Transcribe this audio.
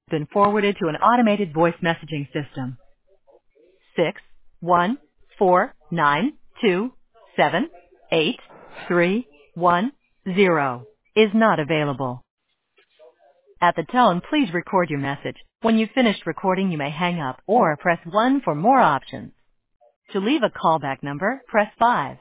Been forwarded to an automated voice messaging system. 61492783310 is not available. At the tone, please record your message. When you've finished recording, you may hang up or press 1 for more options. To leave a callback number, press 5.